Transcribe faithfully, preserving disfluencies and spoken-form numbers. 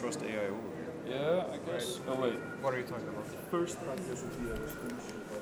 trust A I O. Yeah, I guess. Oh wait. What are you talking about? First practice would be a resolution.